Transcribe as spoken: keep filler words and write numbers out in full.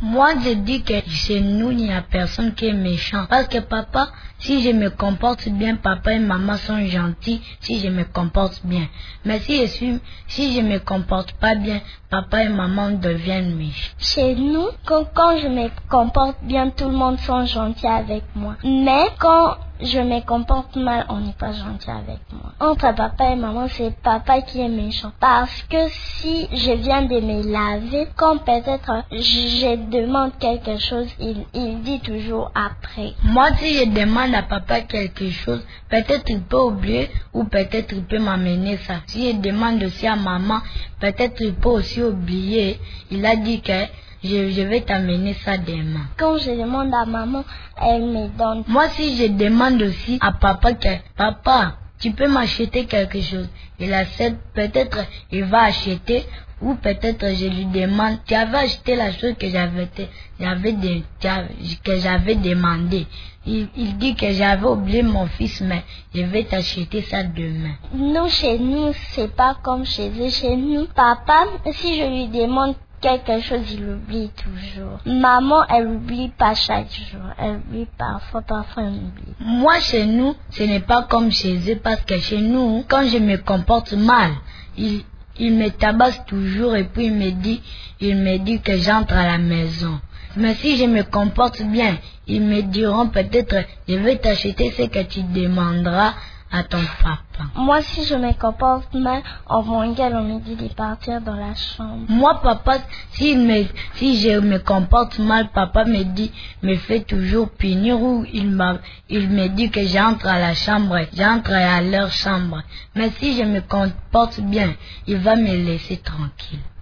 Moi, je dis que chez nous, il n'y a personne qui est méchant. Parce que papa, si je me comporte bien, papa et maman sont gentils si je me comporte bien. Mais si je suis, si je me comporte pas bien, papa et maman deviennent méchants. Chez nous, quand, quand je me comporte bien, tout le monde sont gentils avec moi. Mais quand je me comporte mal, on n'est pas gentil avec moi. Entre papa et maman, c'est papa qui est méchant. Parce que si je viens de me laver, quand peut-être je demande quelque chose, il, il dit toujours après. Moi, si je demande à papa quelque chose, peut-être il peut oublier ou peut-être il peut m'amener ça. Si je demande aussi à maman, peut-être il peut aussi oublier. Il a dit que Je, je vais t'amener ça demain. Quand je demande à maman, elle me donne. Moi, si je demande aussi à papa que, papa, tu peux m'acheter quelque chose. Il accepte, peut-être il va acheter, ou peut-être je lui demande, tu avais acheté la chose que j'avais, j'avais de, que j'avais demandé. Il, il dit que j'avais oublié mon fils, mais je vais t'acheter ça demain. Nous, chez nous, c'est pas comme chez eux. Chez nous, papa, si je lui demande quelque chose, il oublie toujours. Maman, elle oublie pas chaque jour. Elle oublie parfois, parfois elle oublie. Moi, chez nous, ce n'est pas comme chez eux, parce que chez nous, quand je me comporte mal, il, il me tabasse toujours et puis il me dit, il me dit que j'entre à la maison. Mais si je me comporte bien, ils me diront peut-être, je vais t'acheter ce que tu demanderas à ton papa. Moi, si je me comporte mal, on m'engueule, on me dit de partir dans la chambre. Moi, papa, si, me, si je me comporte mal, papa me dit, me fait toujours punir ou il, m'a, il me dit que j'entre à la chambre, j'entre à leur chambre. Mais si je me comporte bien, il va me laisser tranquille.